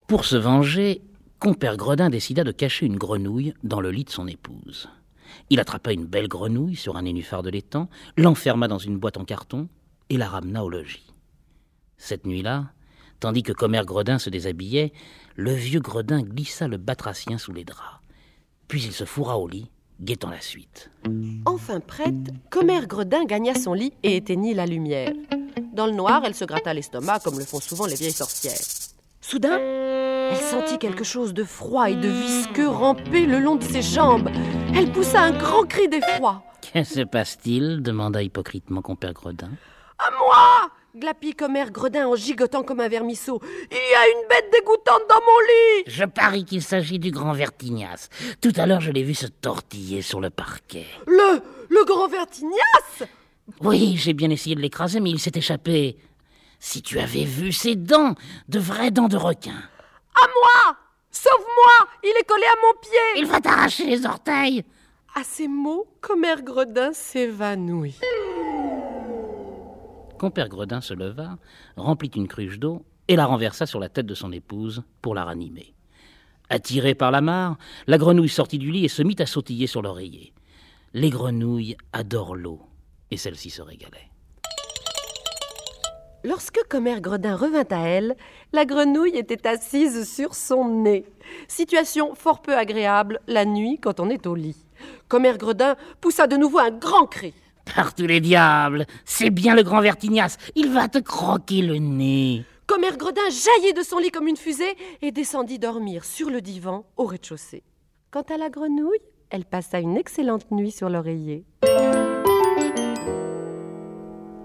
Pour se venger, compère Gredin décida de cacher une grenouille dans le lit de son épouse. Il attrapa une belle grenouille sur un nénuphar de l'étang, l'enferma dans une boîte en carton et la ramena au logis. Cette nuit-là, tandis que commère Gredin se déshabillait, le vieux Gredin glissa le batracien sous les draps. Puis il se fourra au lit, guettant la suite. Enfin prête, commère Gredin gagna son lit et éteignit la lumière. Dans le noir, elle se gratta l'estomac comme le font souvent les vieilles sorcières. Soudain, elle sentit quelque chose de froid et de visqueux ramper le long de ses jambes. Elle poussa un grand cri d'effroi. « Qu'est-ce se passe-t-il » demanda hypocritement compère Gredin. « À moi !» glapit commère Gredin en gigotant comme un vermisseau. « Il y a une bête dégoûtante dans mon lit !» Je parie qu'il s'agit du grand Vertignas. Tout à l'heure, je l'ai vu se tortiller sur le parquet. « Le grand Vertignas !» Oui, j'ai bien essayé de l'écraser, mais il s'est échappé. Si tu avais vu ses dents, de vraies dents de requin. À moi ! Sauve-moi ! Il est collé à mon pied !» Il va t'arracher les orteils. À ces mots, commère Gredin s'évanouit. Compère Gredin se leva, remplit une cruche d'eau et la renversa sur la tête de son épouse pour la ranimer. Attirée par la mare, la grenouille sortit du lit et se mit à sautiller sur l'oreiller. Les grenouilles adorent l'eau et celle-ci se régalait. Lorsque commère Gredin revint à elle, la grenouille était assise sur son nez. Situation fort peu agréable la nuit quand on est au lit. Commère Gredin poussa de nouveau un grand cri. Par tous les diables, c'est bien le grand Vertignas, il va te croquer le nez. Commère Gredin jaillit de son lit comme une fusée et descendit dormir sur le divan au rez-de-chaussée. Quant à la grenouille, elle passa une excellente nuit sur l'oreiller.